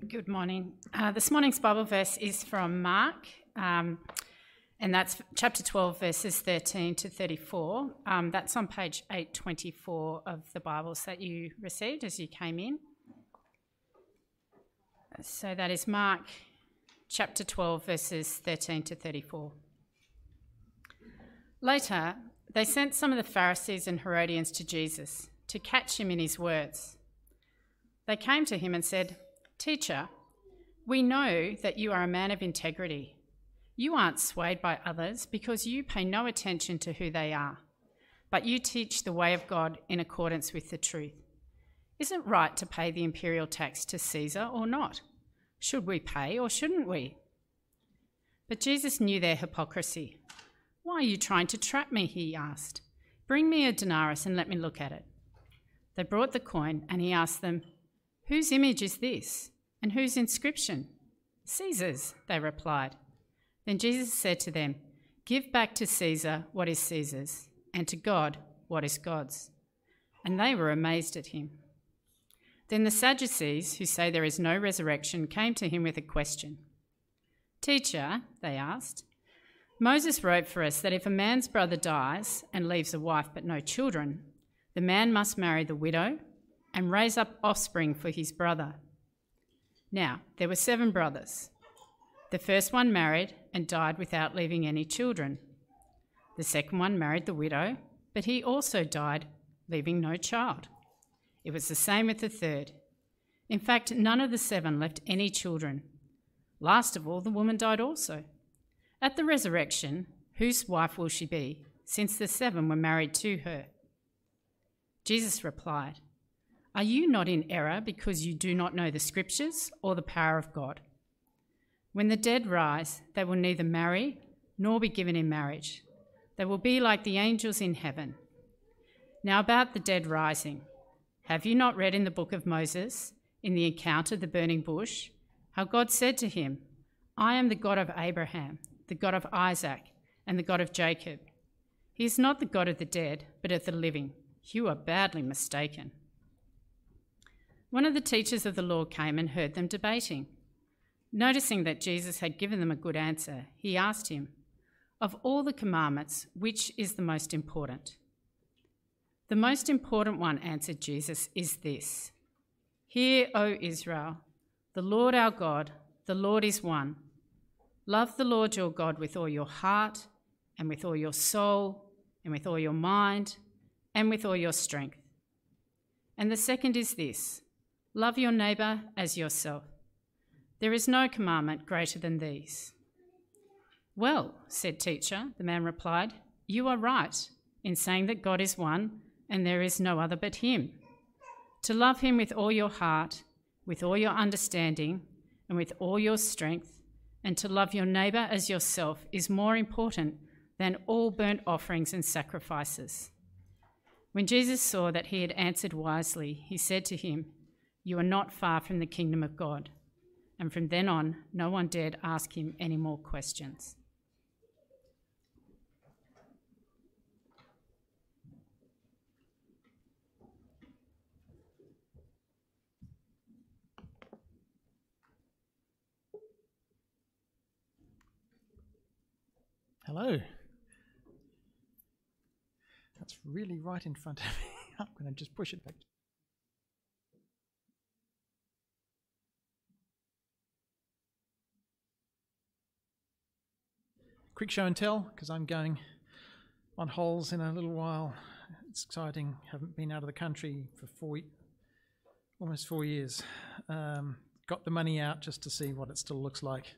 Good morning. This morning's Bible verse is from Mark, and that's chapter 12, verses 13 to 34. That's on page 824 of the Bibles that you received as you came in. So that is Mark chapter 12, verses 13 to 34. Later, they sent some of the Pharisees and Herodians to Jesus to catch him in his words. They came to him and said, "Teacher, we know that you are a man of integrity. You aren't swayed by others because you pay no attention to who they are, but you teach the way of God in accordance with the truth. Is it right to pay the imperial tax to Caesar or not? Should we pay or shouldn't we?" But Jesus knew their hypocrisy. "Why are you trying to trap me?" he asked. "Bring me a denarius and let me look at it." They brought the coin and he asked them, "Whose image is this, and whose inscription?" "Caesar's," they replied. Then Jesus said to them, "Give back to Caesar what is Caesar's, and to God what is God's." And they were amazed at him. Then the Sadducees, who say there is no resurrection, came to him with a question. "Teacher," they asked, "Moses wrote for us that if a man's brother dies and leaves a wife but no children, the man must marry the widow and raise up offspring for his brother. Now, there were 7 brothers. The first one married and died without leaving any children. The second one married the widow, but he also died, leaving no child. It was the same with the third. In fact, none of the 7 left any children. Last of all, the woman died also. At the resurrection, whose wife will she be, since the 7 were married to her?" Jesus replied, "Are you not in error because you do not know the scriptures or the power of God? When the dead rise, they will neither marry nor be given in marriage. They will be like the angels in heaven. Now about the dead rising, have you not read in the book of Moses, in the account of the burning bush, how God said to him, 'I am the God of Abraham, the God of Isaac, and the God of Jacob'? He is not the God of the dead, but of the living. You are badly mistaken." One of the teachers of the law came and heard them debating. Noticing that Jesus had given them a good answer, he asked him, "Of all the commandments, which is the most important?" "The most important one," answered Jesus, "is this: 'Hear, O Israel, the Lord our God, the Lord is one. Love the Lord your God with all your heart and with all your soul and with all your mind and with all your strength. And the second is this: love your neighbour as yourself. There is no commandment greater than these.'" "Well," said Teacher, the man replied, "you are right in saying that God is one and there is no other but him. To love him with all your heart, with all your understanding, and with all your strength, and to love your neighbour as yourself is more important than all burnt offerings and sacrifices." When Jesus saw that he had answered wisely, he said to him, "You are not far from the kingdom of God." And from then on, no one dared ask him any more questions. Hello. That's really right in front of me. I'm going to just push it back. Quick show and tell, because I'm going on holes in a little while. It's exciting. Haven't been out of the country for almost 4 years. Got the money out just to see what it still looks like.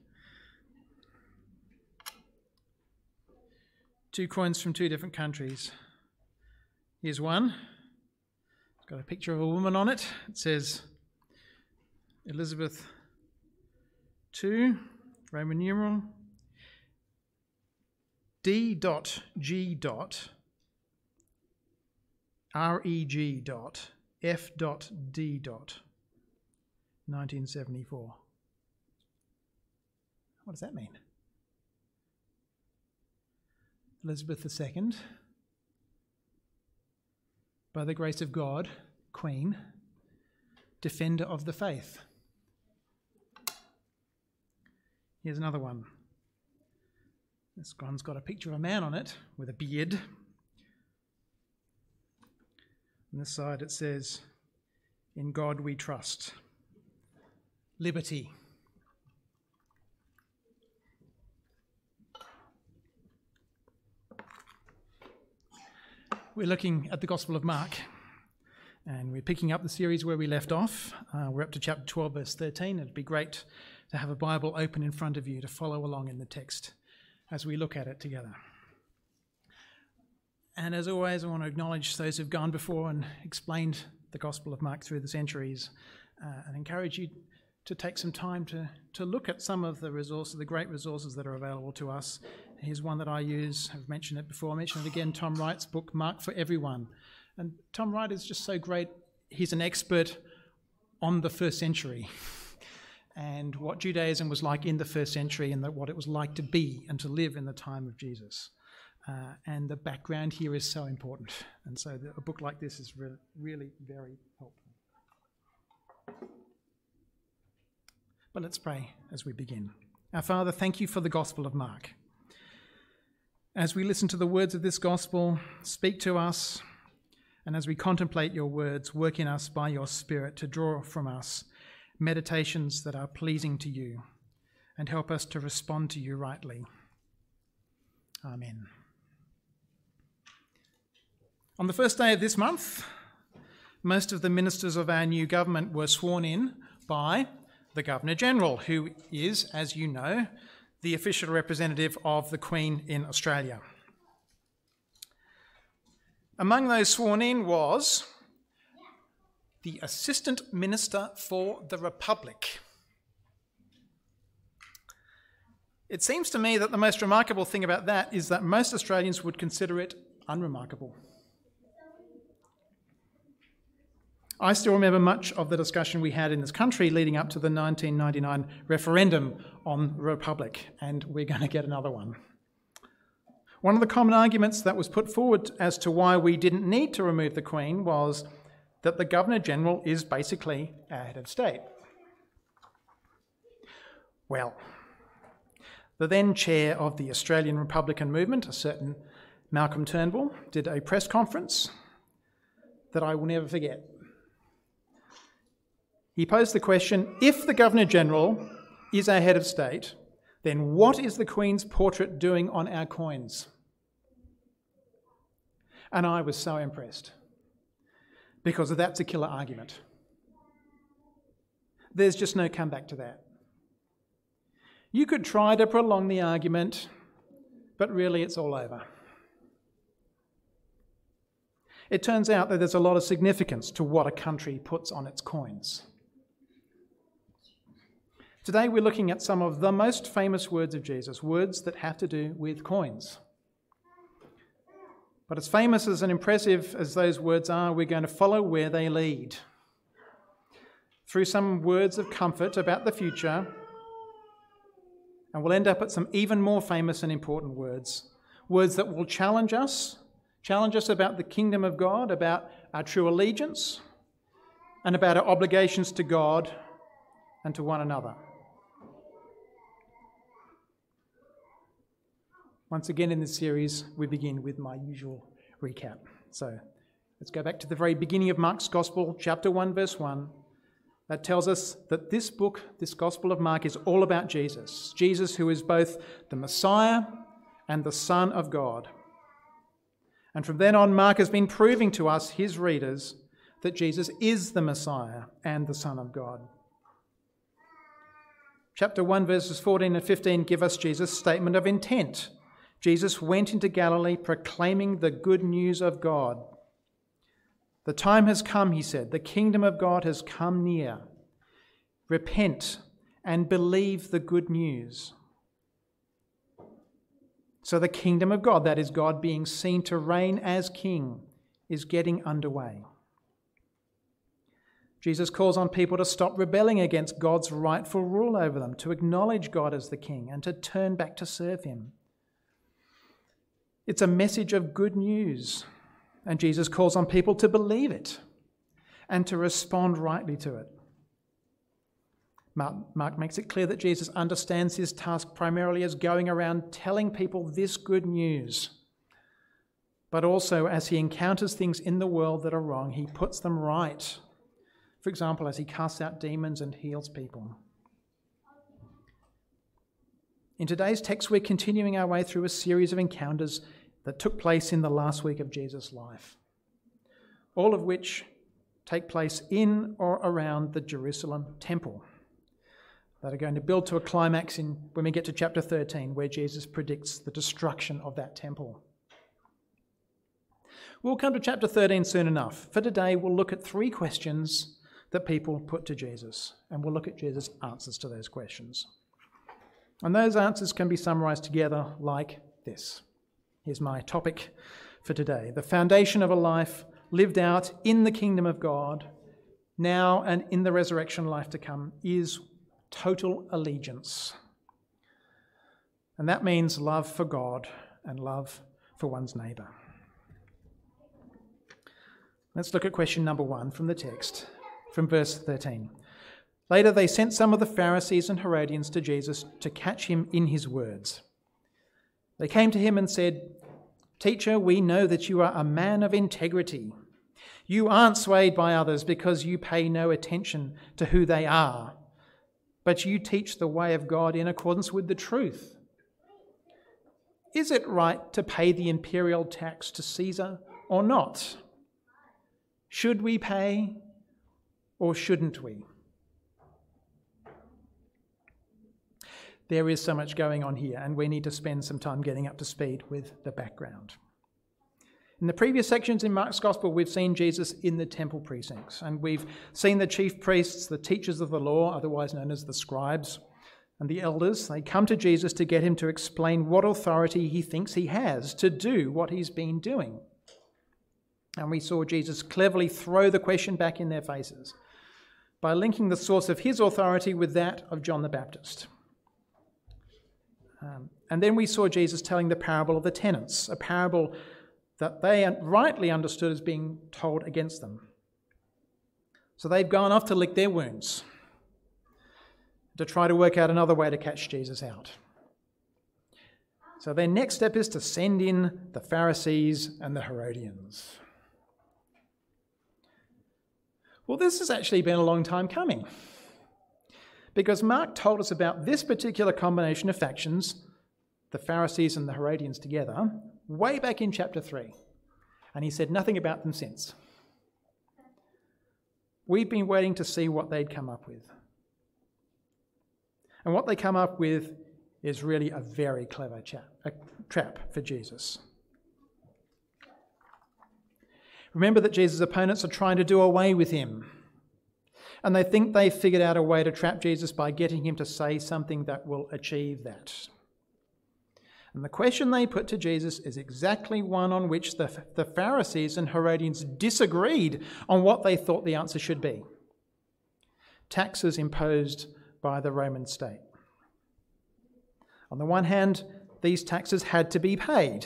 2 coins from 2 different countries. Here's one. It's got a picture of a woman on it. It says Elizabeth II, Roman numeral, D.G. REG. F.D. 1974. What does that mean? Elizabeth II, by the grace of God, Queen, defender of the faith. Here's another one. This one's got a picture of a man on it with a beard. On this side it says, "In God we trust." Liberty. We're looking at the Gospel of Mark, and we're picking up the series where we left off. We're up to chapter 12, verse 13. It'd be great to have a Bible open in front of you to follow along in the text as we look at it together. And as always, I want to acknowledge those who've gone before and explained the Gospel of Mark through the centuries, and encourage you to take some time to look at some of the resources, the great resources that are available to us. Here's one that I use. I've mentioned it before. I'll mention it again. Tom Wright's book, Mark for Everyone. And Tom Wright is just so great. He's an expert on the first century and what Judaism was like in the first century, and what it was like to be and to live in the time of Jesus. And the background here is so important. And so a book like this is really very helpful. But let's pray as we begin. Our Father, thank you for the Gospel of Mark. As we listen to the words of this Gospel, speak to us, and as we contemplate your words, work in us by your Spirit to draw from us meditations that are pleasing to you, and help us to respond to you rightly. Amen. On the first day of this month, most of the ministers of our new government were sworn in by the Governor-General, who is, as you know, the official representative of the Queen in Australia. Among those sworn in was the Assistant Minister for the Republic. It seems to me that the most remarkable thing about that is that most Australians would consider it unremarkable. I still remember much of the discussion we had in this country leading up to the 1999 referendum on the Republic, and we're going to get another one. One of the common arguments that was put forward as to why we didn't need to remove the Queen was that the Governor-General is basically our head of state. Well, the then chair of the Australian Republican movement, a certain Malcolm Turnbull, did a press conference that I will never forget. He posed the question, if the Governor-General is our head of state, then what is the Queen's portrait doing on our coins? And I was so impressed, because that's a killer argument. There's just no comeback to that. You could try to prolong the argument, but really it's all over. It turns out that there's a lot of significance to what a country puts on its coins. Today we're looking at some of the most famous words of Jesus, words that have to do with coins. But as famous and impressive as those words are, we're going to follow where they lead. Through some words of comfort about the future, and we'll end up at some even more famous and important words, words that will challenge us about the kingdom of God, about our true allegiance, and about our obligations to God and to one another. Once again in this series, we begin with my usual recap. So let's go back to the very beginning of Mark's Gospel, chapter 1, verse 1. That tells us that this book, this Gospel of Mark, is all about Jesus. Jesus, who is both the Messiah and the Son of God. And from then on, Mark has been proving to us, his readers, that Jesus is the Messiah and the Son of God. Chapter 1, verses 14 and 15 give us Jesus' statement of intent. Jesus went into Galilee proclaiming the good news of God. The time has come, he said. The kingdom of God has come near. Repent and believe the good news. So the kingdom of God, that is God being seen to reign as king, is getting underway. Jesus calls on people to stop rebelling against God's rightful rule over them, to acknowledge God as the king and to turn back to serve him. It's a message of good news, and Jesus calls on people to believe it and to respond rightly to it. Mark makes it clear that Jesus understands his task primarily as going around telling people this good news, but also as he encounters things in the world that are wrong, he puts them right. For example, as he casts out demons and heals people. In today's text, we're continuing our way through a series of encounters that took place in the last week of Jesus' life, all of which take place in or around the Jerusalem temple, that are going to build to a climax when we get to chapter 13, where Jesus predicts the destruction of that temple. We'll come to chapter 13 soon enough. For today, we'll look at 3 questions that people put to Jesus, and we'll look at Jesus' answers to those questions. And those answers can be summarised together like this. Here's my topic for today: the foundation of a life lived out in the kingdom of God, now and in the resurrection life to come, is total allegiance. And that means love for God and love for one's neighbour. Let's look at question number 1 from the text, from verse 13. Later they sent some of the Pharisees and Herodians to Jesus to catch him in his words. They came to him and said, "Teacher, we know that you are a man of integrity. You aren't swayed by others because you pay no attention to who they are, but you teach the way of God in accordance with the truth. Is it right to pay the imperial tax to Caesar or not? Should we pay or shouldn't we?" There is so much going on here, and we need to spend some time getting up to speed with the background. In the previous sections in Mark's Gospel, we've seen Jesus in the temple precincts, and we've seen the chief priests, the teachers of the law, otherwise known as the scribes, and the elders. They come to Jesus to get him to explain what authority he thinks he has to do what he's been doing. And we saw Jesus cleverly throw the question back in their faces by linking the source of his authority with that of John the Baptist. And then we saw Jesus telling the parable of the tenants, a parable that they rightly understood as being told against them. So they've gone off to lick their wounds, to try to work out another way to catch Jesus out. So their next step is to send in the Pharisees and the Herodians. Well, this has actually been a long time coming, because Mark told us about this particular combination of factions, the Pharisees and the Herodians together, way back in chapter 3. And he said nothing about them since. We've been waiting to see what they'd come up with. And what they come up with is really a very clever trap for Jesus. Remember that Jesus' opponents are trying to do away with him. And they think they've figured out a way to trap Jesus by getting him to say something that will achieve that. And the question they put to Jesus is exactly one on which the Pharisees and Herodians disagreed on what they thought the answer should be. Taxes imposed by the Roman state. On the one hand, these taxes had to be paid.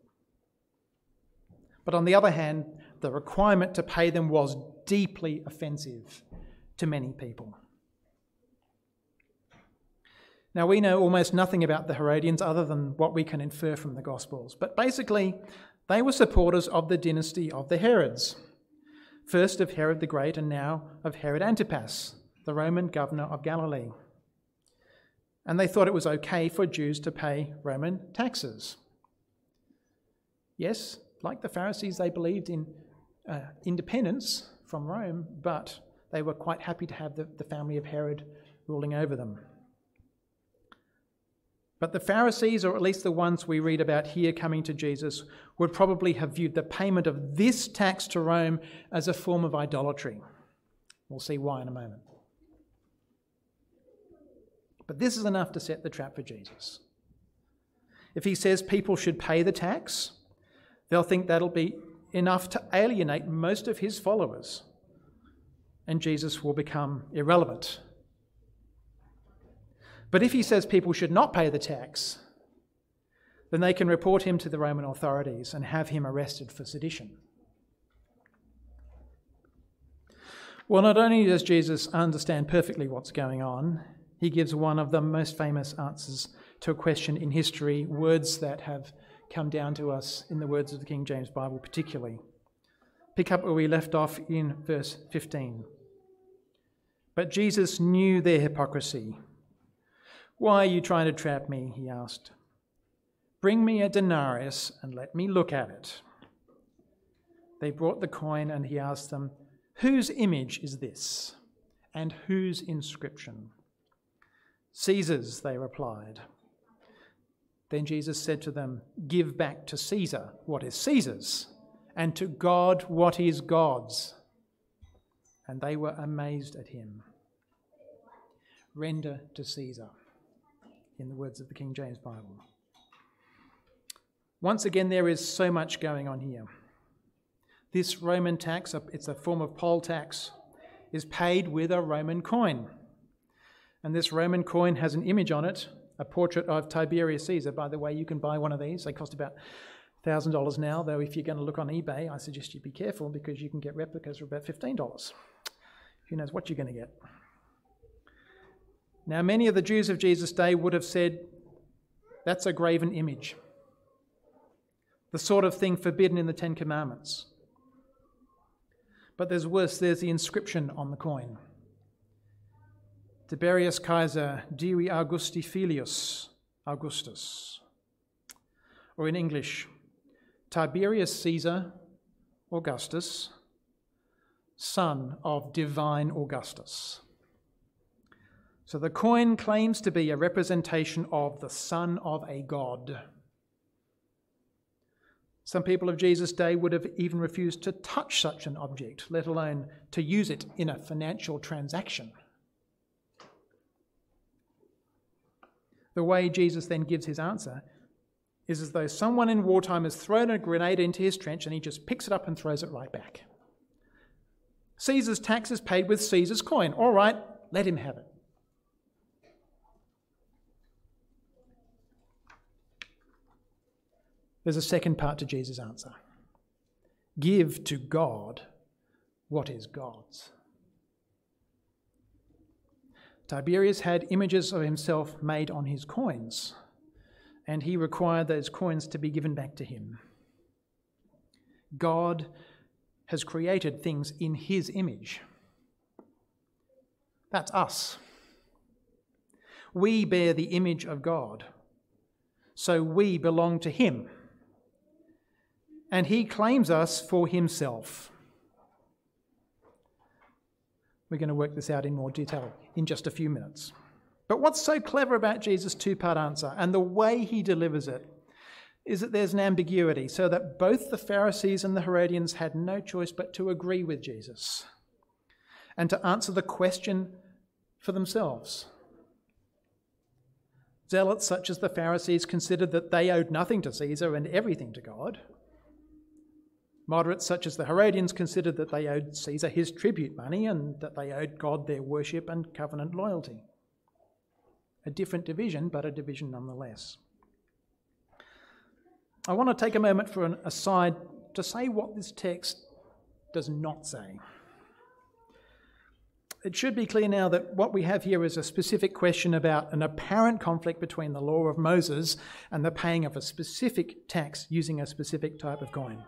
But on the other hand, the requirement to pay them was deeply offensive to many people. Now, we know almost nothing about the Herodians other than what we can infer from the Gospels, but basically they were supporters of the dynasty of the Herods, first of Herod the Great and now of Herod Antipas, the Roman governor of Galilee. And they thought it was okay for Jews to pay Roman taxes. Yes, like the Pharisees, they believed in independence from Rome, but they were quite happy to have the family of Herod ruling over them. But the Pharisees, or at least the ones we read about here coming to Jesus, would probably have viewed the payment of this tax to Rome as a form of idolatry. We'll see why in a moment. But this is enough to set the trap for Jesus. If he says people should pay the tax, they'll think that'll be enough to alienate most of his followers, and Jesus will become irrelevant. But if he says people should not pay the tax, then they can report him to the Roman authorities and have him arrested for sedition. Well, not only does Jesus understand perfectly what's going on, he gives one of the most famous answers to a question in history, words that have come down to us in the words of the King James Bible particularly. Pick up where we left off in verse 15. But Jesus knew their hypocrisy. "Why are you trying to trap me?" he asked. "Bring me a denarius and let me look at it." They brought the coin and he asked them, "Whose image is this, and whose inscription?" "Caesar's," they replied. Then Jesus said to them, "Give back to Caesar what is Caesar's, and to God what is God's." And they were amazed at him. Render to Caesar, in the words of the King James Bible. Once again, there is so much going on here. This Roman tax, it's a form of poll tax, is paid with a Roman coin. And this Roman coin has an image on it, a portrait of Tiberius Caesar. By the way, you can buy one of these. They cost about $1,000 now, though if you're going to look on eBay, I suggest you be careful because you can get replicas for about $15. Who knows what you're going to get. Now, many of the Jews of Jesus' day would have said, that's a graven image, the sort of thing forbidden in the Ten Commandments. But there's worse, there's the inscription on the coin. Tiberius Kaiser Divi Augusti Filius Augustus. Or in English, Tiberius Caesar Augustus, son of divine Augustus. So the coin claims to be a representation of the son of a god. Some people of Jesus' day would have even refused to touch such an object, let alone to use it in a financial transaction. The way Jesus then gives his answer is as though someone in wartime has thrown a grenade into his trench and he just picks it up and throws it right back. Caesar's tax is paid with Caesar's coin. All right, let him have it. There's a second part to Jesus' answer. Give to God what is God's. Tiberius had images of himself made on his coins, and he required those coins to be given back to him. God has created things in his image. That's us. We bear the image of God, so we belong to him. And he claims us for himself. We're going to work this out in more detail in just a few minutes. But what's so clever about Jesus' two-part answer and the way he delivers it is that there's an ambiguity, so that both the Pharisees and the Herodians had no choice but to agree with Jesus and to answer the question for themselves. Zealots such as the Pharisees considered that they owed nothing to Caesar and everything to God. Moderates such as the Herodians considered that they owed Caesar his tribute money and that they owed God their worship and covenant loyalty. A different division, but a division nonetheless. I want to take a moment for an aside to say what this text does not say. It should be clear now that what we have here is a specific question about an apparent conflict between the law of Moses and the paying of a specific tax using a specific type of coin.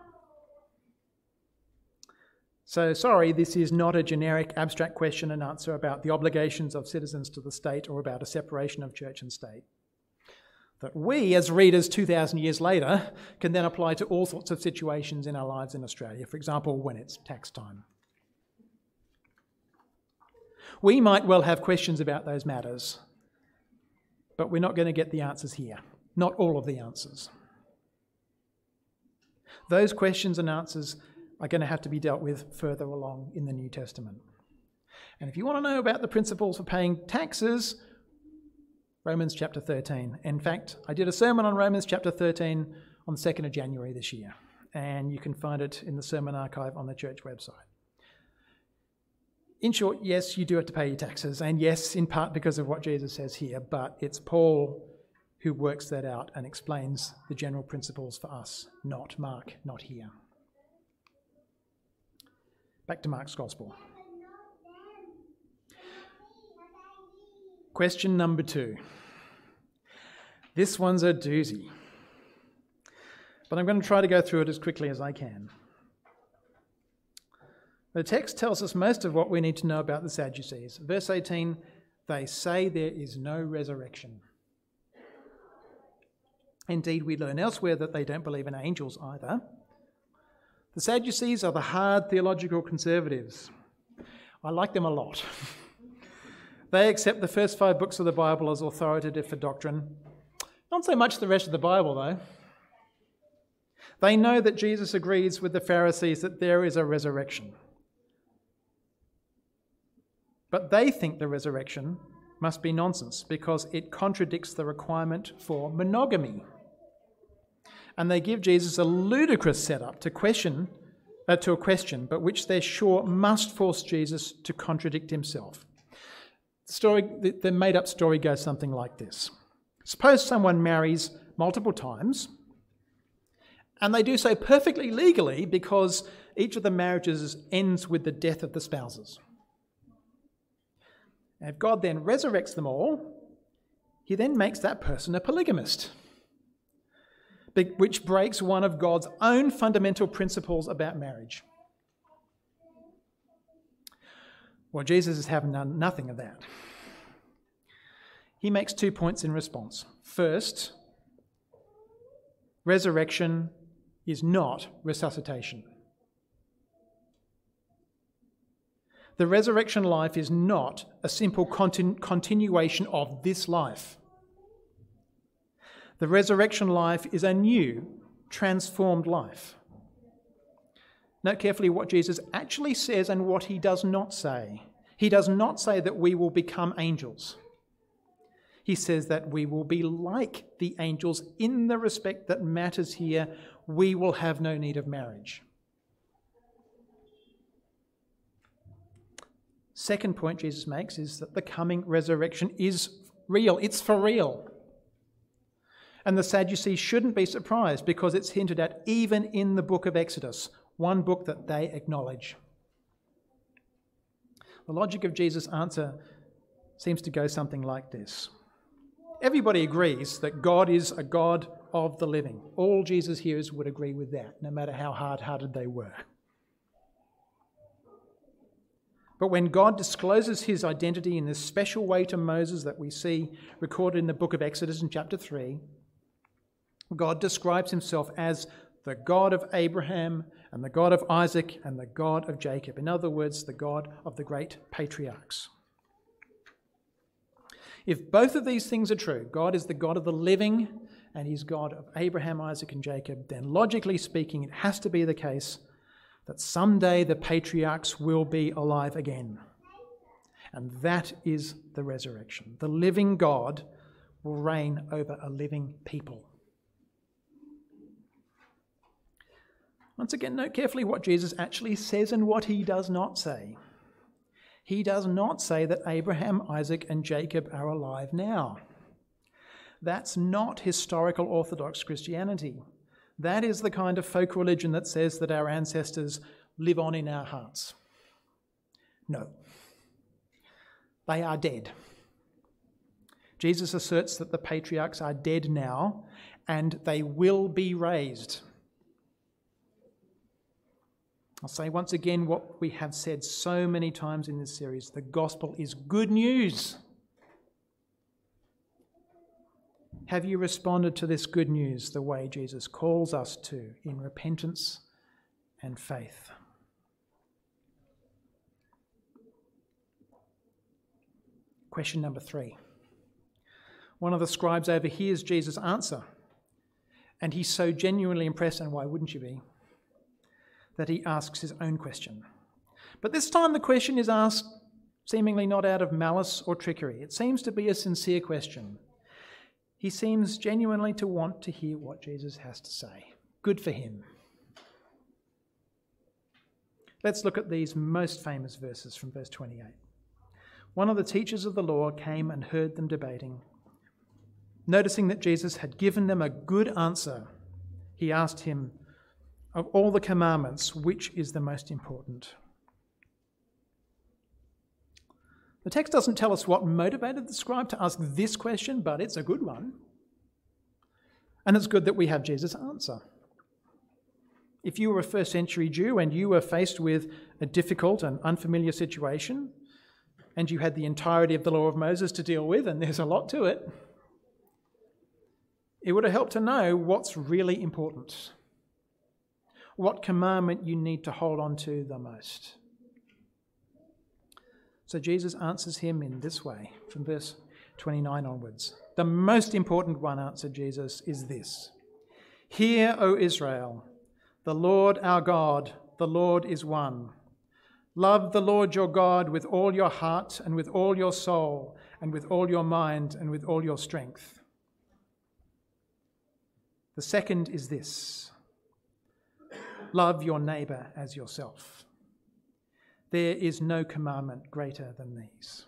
So, sorry, this is not a generic abstract question and answer about the obligations of citizens to the state or about a separation of church and state. That we, as readers 2,000 years later, can then apply to all sorts of situations in our lives in Australia, for example, when it's tax time. We might well have questions about those matters, but we're not going to get the answers here. Not all of the answers. Those questions and answers are going to have to be dealt with further along in the New Testament. And if you want to know about the principles for paying taxes, Romans chapter 13. In fact, I did a sermon on Romans chapter 13 on the 2nd of January this year, and you can find it in the sermon archive on the church website. In short, yes, you do have to pay your taxes, and yes, in part because of what Jesus says here, but it's Paul who works that out and explains the general principles for us, not Mark, not here. Back to Mark's Gospel. Question number 2. This one's a doozy, but I'm going to try to go through it as quickly as I can. The text tells us most of what we need to know about the Sadducees. Verse 18, they say there is no resurrection. Indeed, we learn elsewhere that they don't believe in angels either. The Sadducees are the hard theological conservatives. I like them a lot. They accept the first 5 books of the Bible as authoritative for doctrine. Not so much the rest of the Bible, though. They know that Jesus agrees with the Pharisees that there is a resurrection. But they think the resurrection must be nonsense because it contradicts the requirement for monogamy. And they give Jesus a ludicrous setup to a question, but which they're sure must force Jesus to contradict himself. The made-up story goes something like this. Suppose someone marries multiple times, and they do so perfectly legally because each of the marriages ends with the death of the spouses. And if God then resurrects them all, he then makes that person a polygamist, which breaks one of God's own fundamental principles about marriage. Well, Jesus is having nothing of that. He makes 2 points in response. First, resurrection is not resuscitation. The resurrection life is not a simple continuation of this life. The resurrection life is a new, transformed life. Note carefully what Jesus actually says and what he does not say. He does not say that we will become angels. He says that we will be like the angels in the respect that matters here. We will have no need of marriage. Second point Jesus makes is that the coming resurrection is real. It's for real. And the Sadducees shouldn't be surprised because it's hinted at even in the book of Exodus, one book that they acknowledge. The logic of Jesus' answer seems to go something like this. Everybody agrees that God is a God of the living. All Jesus' hearers would agree with that, no matter how hard-hearted they were. But when God discloses his identity in this special way to Moses that we see recorded in the book of Exodus in chapter 3, God describes himself as the God of Abraham and the God of Isaac and the God of Jacob. In other words, the God of the great patriarchs. If both of these things are true, God is the God of the living and he's God of Abraham, Isaac and Jacob, then logically speaking, it has to be the case that someday the patriarchs will be alive again. And that is the resurrection. The living God will reign over a living people. Once again, note carefully what Jesus actually says and what he does not say. He does not say that Abraham, Isaac, and Jacob are alive now. That's not historical Orthodox Christianity. That is the kind of folk religion that says that our ancestors live on in our hearts. No. They are dead. Jesus asserts that the patriarchs are dead now and they will be raised. I'll say once again what we have said so many times in this series. The gospel is good news. Have you responded to this good news the way Jesus calls us to in repentance and faith? Question number 3. One of the scribes overhears Jesus' answer, and he's so genuinely impressed, and why wouldn't you be, that he asks his own question. But this time the question is asked seemingly not out of malice or trickery. It seems to be a sincere question. He seems genuinely to want to hear what Jesus has to say. Good for him. Let's look at these most famous verses from verse 28. One of the teachers of the law came and heard them debating. Noticing that Jesus had given them a good answer, he asked him, "Of all the commandments, which is the most important?" The text doesn't tell us what motivated the scribe to ask this question, but it's a good one. And it's good that we have Jesus' answer. If you were a first century Jew and you were faced with a difficult and unfamiliar situation, and you had the entirety of the law of Moses to deal with, and there's a lot to it, it would have helped to know what's really important, what commandment you need to hold on to the most. So Jesus answers him in this way, from verse 29 onwards. The most important one, answered Jesus, is this: Hear, O Israel, the Lord our God, the Lord is one. Love the Lord your God with all your heart and with all your soul and with all your mind and with all your strength. The second is this: love your neighbour as yourself. There is no commandment greater than these.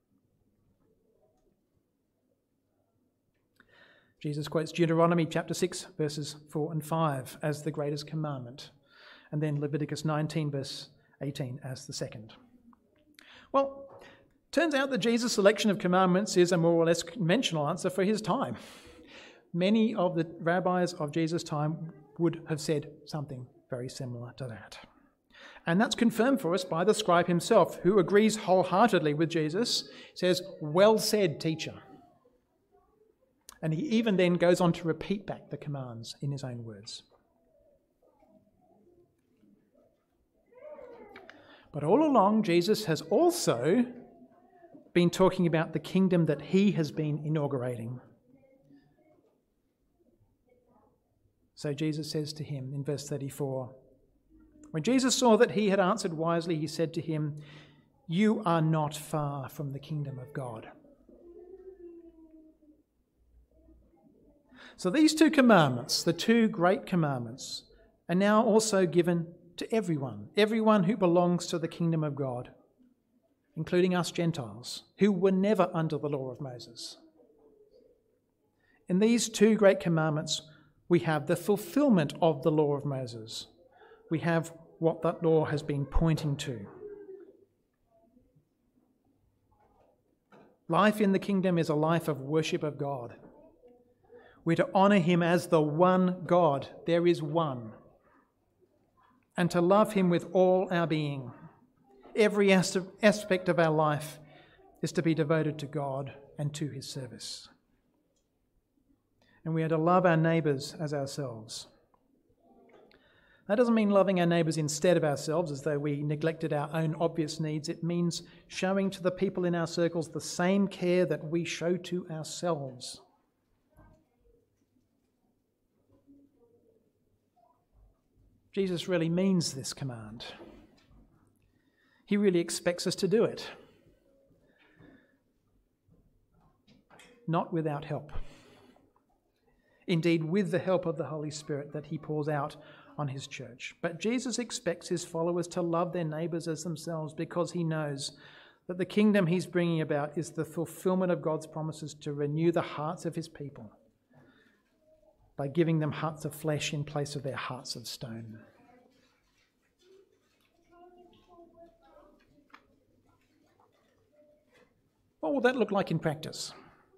Jesus quotes Deuteronomy chapter 6, verses 4 and 5 as the greatest commandment, and then Leviticus 19, verse 18 as the second. Well, turns out that Jesus' selection of commandments is a more or less conventional answer for his time. Many of the rabbis of Jesus' time would have said something very similar to that. And that's confirmed for us by the scribe himself, who agrees wholeheartedly with Jesus, says, "Well said, teacher." And he even then goes on to repeat back the commands in his own words. But all along, Jesus has also been talking about the kingdom that he has been inaugurating. So Jesus says to him in verse 34, when Jesus saw that he had answered wisely, he said to him, "You are not far from the kingdom of God." So these two commandments, the two great commandments, are now also given to everyone who belongs to the kingdom of God, including us Gentiles, who were never under the law of Moses. In these two great commandments, we have the fulfillment of the law of Moses. We have what that law has been pointing to. Life in the kingdom is a life of worship of God. We're to honour him as the one God. There is one. And to love him with all our being. Every aspect of our life is to be devoted to God and to his service. And we are to love our neighbours as ourselves. That doesn't mean loving our neighbours instead of ourselves, as though we neglected our own obvious needs. It means showing to the people in our circles the same care that we show to ourselves. Jesus really means this command. He really expects us to do it. Not without help. Indeed, with the help of the Holy Spirit that he pours out on his church. But Jesus expects his followers to love their neighbours as themselves, because he knows that the kingdom he's bringing about is the fulfillment of God's promises to renew the hearts of his people by giving them hearts of flesh in place of their hearts of stone. What will that look like in practice?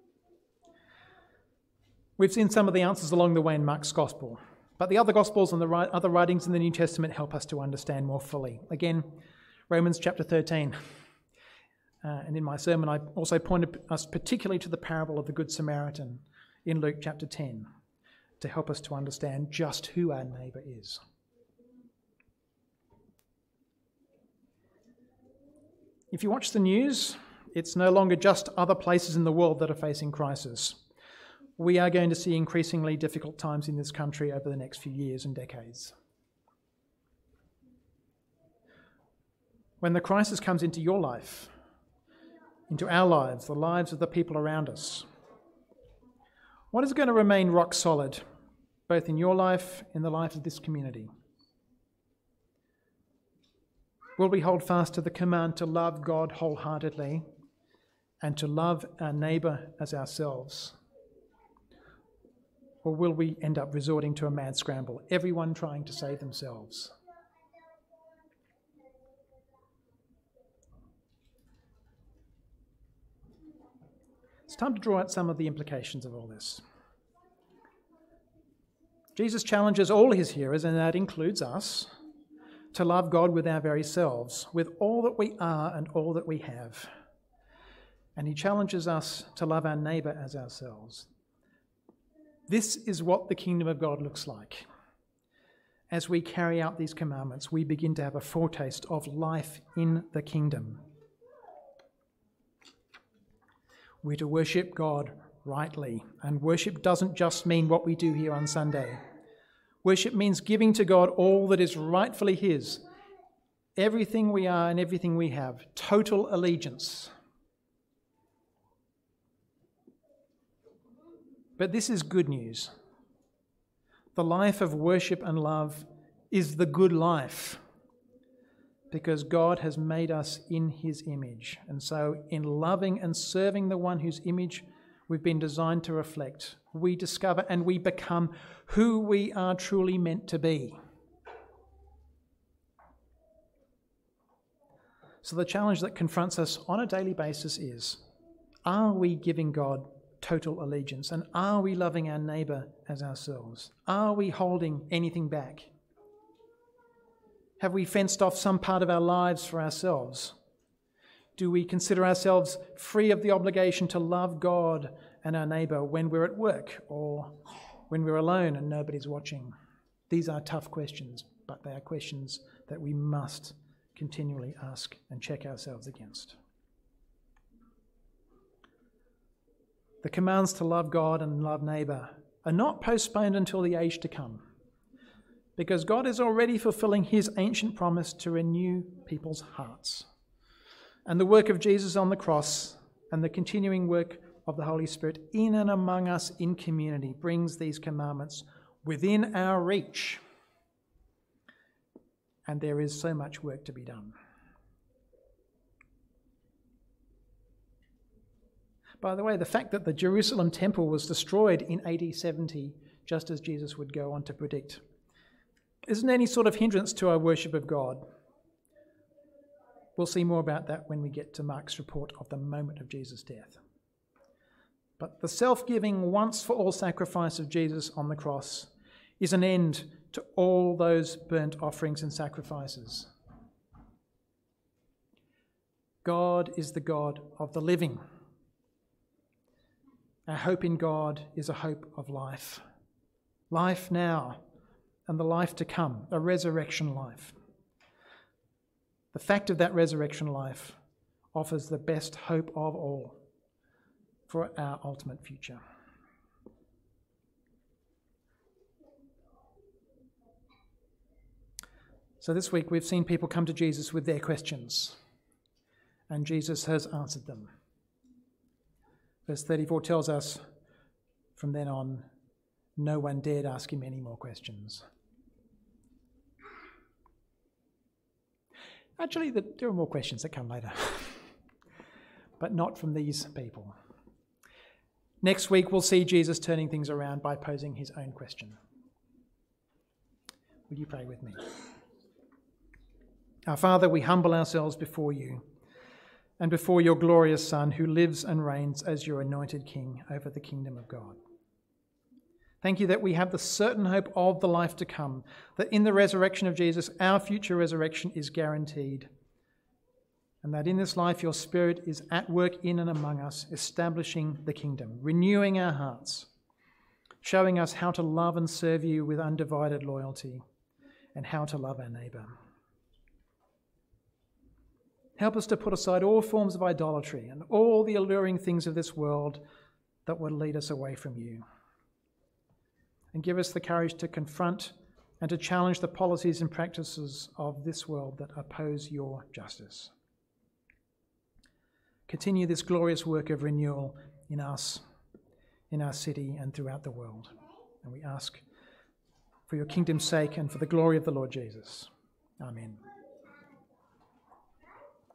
We've seen some of the answers along the way in Mark's Gospel, but the other Gospels and the other writings in the New Testament help us to understand more fully. Again, Romans chapter 13. And in my sermon, I also pointed us particularly to the parable of the Good Samaritan in Luke chapter 10 to help us to understand just who our neighbour is. If you watch the news, it's no longer just other places in the world that are facing crisis. We are going to see increasingly difficult times in this country over the next few years and decades. When the crisis comes into your life, into our lives, the lives of the people around us, what is going to remain rock solid, both in your life and the life of this community? Will we hold fast to the command to love God wholeheartedly and to love our neighbour as ourselves? Or will we end up resorting to a mad scramble, everyone trying to save themselves? It's time to draw out some of the implications of all this. Jesus challenges all his hearers, and that includes us, to love God with our very selves, with all that we are and all that we have. And he challenges us to love our neighbour as ourselves. This is what the kingdom of God looks like. As we carry out these commandments, we begin to have a foretaste of life in the kingdom. We're to worship God rightly, and worship doesn't just mean what we do here on Sunday. Worship means giving to God all that is rightfully his, everything we are and everything we have, total allegiance. But this is good news. The life of worship and love is the good life, because God has made us in his image. And so in loving and serving the one whose image we've been designed to reflect, we discover and we become who we are truly meant to be. So the challenge that confronts us on a daily basis is, are we giving God total allegiance? And are we loving our neighbour as ourselves? Are we holding anything back? Have we fenced off some part of our lives for ourselves? Do we consider ourselves free of the obligation to love God and our neighbour when we're at work or when we're alone and nobody's watching? These are tough questions, but they are questions that we must continually ask and check ourselves against. The commands to love God and love neighbour are not postponed until the age to come, because God is already fulfilling his ancient promise to renew people's hearts. And the work of Jesus on the cross and the continuing work of the Holy Spirit in and among us in community brings these commandments within our reach. And there is so much work to be done. By the way, the fact that the Jerusalem temple was destroyed in AD 70, just as Jesus would go on to predict, isn't any sort of hindrance to our worship of God. We'll see more about that when we get to Mark's report of the moment of Jesus' death. But the self-giving, once-for-all sacrifice of Jesus on the cross is an end to all those burnt offerings and sacrifices. God is the God of the living. Our hope in God is a hope of life. Life now and the life to come, a resurrection life. The fact of that resurrection life offers the best hope of all for our ultimate future. So this week we've seen people come to Jesus with their questions, and Jesus has answered them. Verse 34 tells us, from then on, no one dared ask him any more questions. Actually, there are more questions that come later, but not from these people. Next week, we'll see Jesus turning things around by posing his own question. Will you pray with me? Our Father, we humble ourselves before you and before your glorious Son, who lives and reigns as your anointed King over the kingdom of God. Thank you that we have the certain hope of the life to come, that in the resurrection of Jesus, our future resurrection is guaranteed, and that in this life your Spirit is at work in and among us, establishing the kingdom, renewing our hearts, showing us how to love and serve you with undivided loyalty, and how to love our neighbour. Help us to put aside all forms of idolatry and all the alluring things of this world that would lead us away from you. And give us the courage to confront and to challenge the policies and practices of this world that oppose your justice. Continue this glorious work of renewal in us, in our city, and throughout the world. And we ask for your kingdom's sake and for the glory of the Lord Jesus. Amen.